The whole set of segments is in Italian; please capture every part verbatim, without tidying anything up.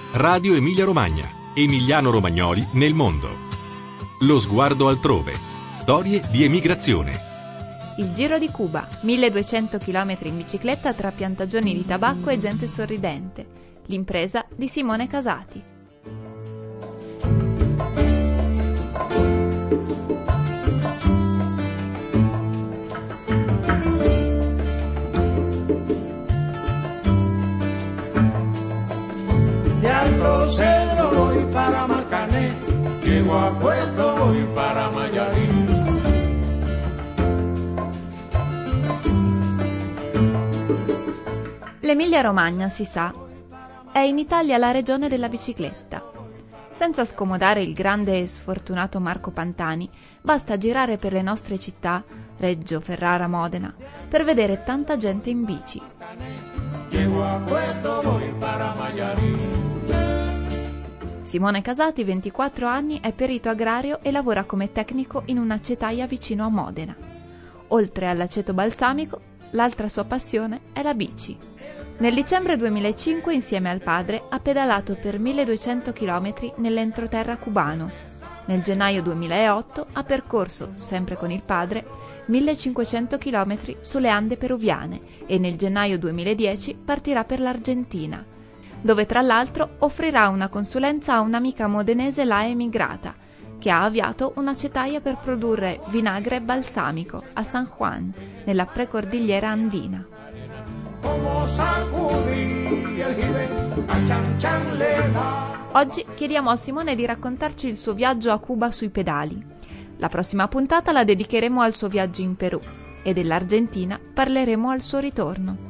Radio Emilia Romagna. Emiliano-romagnoli nel mondo. Lo sguardo altrove. Storie di emigrazione. Il Giro di Cuba, milleduecento chilometri in bicicletta tra piantagioni di tabacco e gente sorridente. L'impresa di Simone Casati. De Alto Cedro voy para Marcané, llego a Puerto voy para Mayarín. L'Emilia-Romagna, si sa, è in Italia la regione della bicicletta. Senza scomodare il grande e sfortunato Marco Pantani, basta girare per le nostre città, Reggio, Ferrara, Modena, per vedere tanta gente in bici. Simone Casati, ventiquattro anni, è perito agrario e lavora come tecnico in un'acetaia vicino a Modena. Oltre all'aceto balsamico, l'altra sua passione è la bici. Nel dicembre duemilacinque, insieme al padre, ha pedalato per milleduecento chilometri nell'entroterra cubano. Nel gennaio duemilaotto ha percorso, sempre con il padre, millecinquecento chilometri sulle Ande peruviane e nel gennaio duemiladieci partirà per l'Argentina, dove tra l'altro offrirà una consulenza a un'amica modenese là emigrata, che ha avviato un'acetaia per produrre vinagre balsamico a San Juan, nella precordigliera andina. Oggi chiediamo a Simone di raccontarci il suo viaggio a Cuba sui pedali. La prossima puntata la dedicheremo al suo viaggio in Perù e dell'Argentina parleremo al suo ritorno.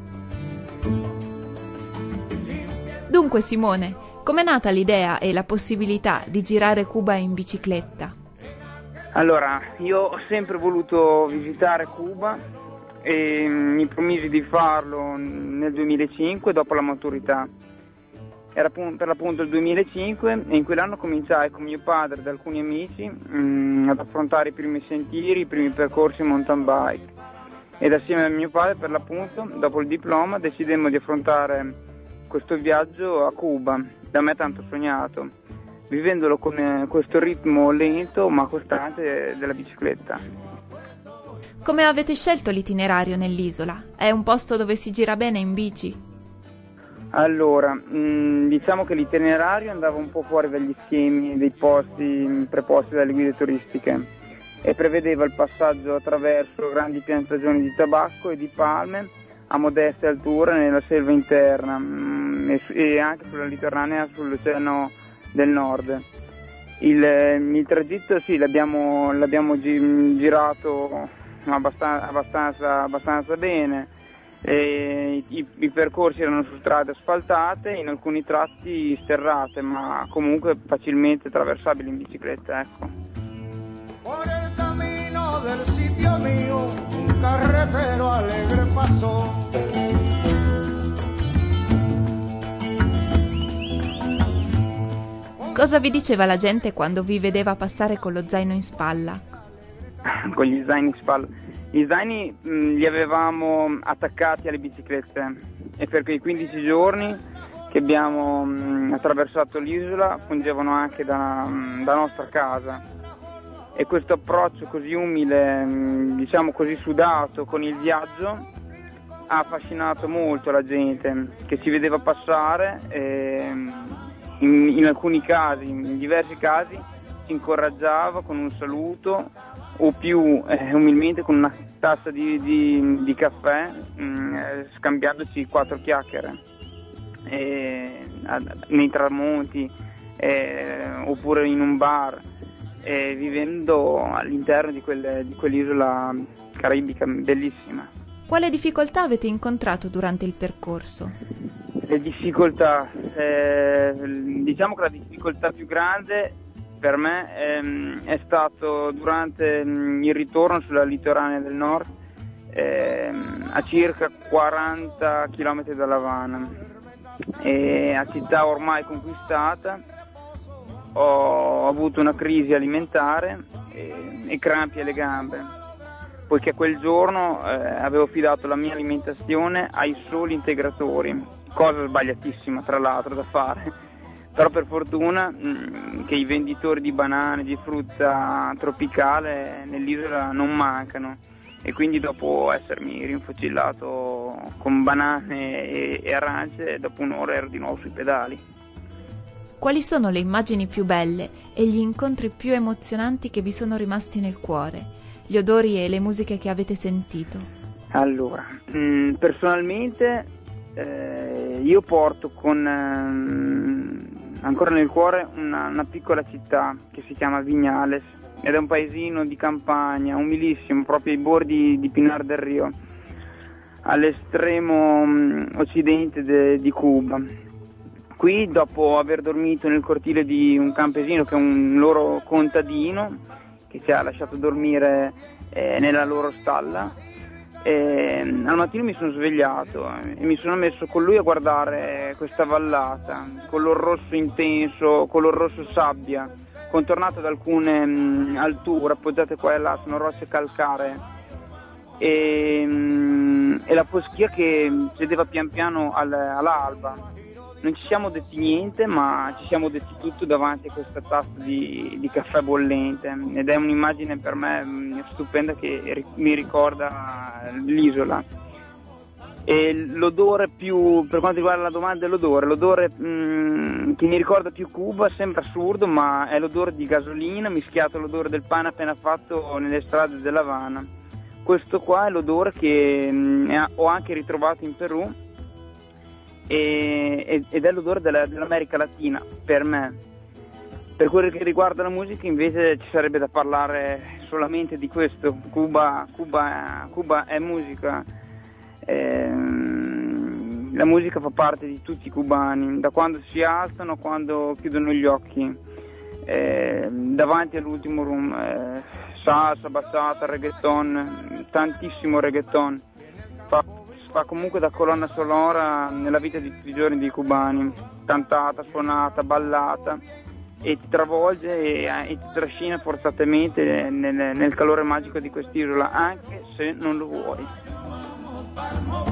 Dunque Simone, com'è nata l'idea e la possibilità di girare Cuba in bicicletta? Allora, io ho sempre voluto visitare Cuba e mi promisi di farlo nel duemilacinque dopo la maturità. Era per l'appunto il duemilacinque e in quell'anno cominciai con mio padre ed alcuni amici mh, ad affrontare i primi sentieri, i primi percorsi mountain bike. Ed assieme a mio padre, per l'appunto, dopo il diploma, decidemmo di affrontare questo viaggio a Cuba, da me tanto sognato, vivendolo con questo ritmo lento ma costante della bicicletta. Come avete scelto l'itinerario nell'isola? È un posto dove si gira bene in bici? Allora, mh, diciamo che l'itinerario andava un po' fuori dagli schemi dei posti preposti dalle guide turistiche e prevedeva il passaggio attraverso grandi piantagioni di tabacco e di palme a modeste alture nella selva interna mh, e, e anche sulla litoranea sull'Oceano del Nord. Il, il tragitto sì, l'abbiamo, l'abbiamo gi- girato abbastanza, abbastanza, abbastanza bene. E i, i percorsi erano su strade asfaltate, in alcuni tratti sterrate, ma comunque facilmente attraversabili in bicicletta, ecco. Por el camino del sitio mío, un carretero alegre pasó. Cosa vi diceva la gente quando vi vedeva passare con lo zaino in spalla? Con gli zaini in spalla. Gli zaini mh, li avevamo attaccati alle biciclette e per quei quindici giorni che abbiamo mh, attraversato l'isola fungevano anche da, mh, da nostra casa. E questo approccio così umile, mh, diciamo così sudato con il viaggio, ha affascinato molto la gente che ci vedeva passare e in, in alcuni casi, in diversi casi, ci incoraggiava con un saluto o più eh, umilmente con una tazza di, di, di caffè, mh, scambiandoci quattro chiacchiere e, ad, nei tramonti eh, oppure in un bar, eh, vivendo all'interno di, quelle, di quell'isola caraibica bellissima. Quale difficoltà avete incontrato durante il percorso? Le difficoltà, eh, diciamo che la difficoltà più grande per me ehm, è stato durante mh, il ritorno sulla litoranea del nord, ehm, a circa quaranta chilometri dalla Havana, e a città ormai conquistata ho avuto una crisi alimentare e, e crampi alle gambe, poiché quel giorno eh, avevo affidato la mia alimentazione ai soli integratori, cosa sbagliatissima tra l'altro da fare, però per fortuna mh, che i venditori di banane, di frutta tropicale nell'isola non mancano, e quindi dopo essermi rinfocillato con banane e, e arance, dopo un'ora ero di nuovo sui pedali. Quali sono le immagini più belle e gli incontri più emozionanti che vi sono rimasti nel cuore? Gli odori e le musiche che avete sentito? Allora, mh, personalmente eh, io porto con eh, ancora nel cuore una, una piccola città che si chiama Viñales, ed è un paesino di campagna, umilissimo, proprio ai bordi di Pinar del Rio, all'estremo mh, occidente de, di Cuba. Qui, dopo aver dormito nel cortile di un campesino che è un loro contadino, che ci ha lasciato dormire eh, nella loro stalla, e, al mattino mi sono svegliato e mi sono messo con lui a guardare questa vallata, color rosso intenso, color rosso sabbia, contornata da alcune mh, alture appoggiate qua e là, sono rocce calcaree, e, mh, e la foschia che cedeva pian piano al, all'alba. Non ci siamo detti niente, ma ci siamo detti tutto davanti a questa tazza di, di caffè bollente, ed è un'immagine per me mh, stupenda che ri- mi ricorda l'isola. E l'odore più, per quanto riguarda la domanda dell'odore, l'odore mh, che mi ricorda più Cuba, sembra assurdo, ma è l'odore di gasolina mischiato all'odore del pane appena fatto nelle strade dell'Havana. Questo qua è l'odore che mh, ho anche ritrovato in Perù, ed è l'odore della, dell'America Latina per me. Per quello che riguarda la musica invece ci sarebbe da parlare solamente di questo. Cuba, Cuba, Cuba è musica, ehm, la musica fa parte di tutti i cubani, da quando si alzano a quando chiudono gli occhi, ehm, davanti all'ultimo room, eh, salsa, bachata, reggaeton, tantissimo reggaeton, fa fa comunque da colonna sonora nella vita di tutti i giorni dei cubani, cantata, suonata, ballata, e ti travolge e, e ti trascina forzatamente nel, nel calore magico di quest'isola, anche se non lo vuoi.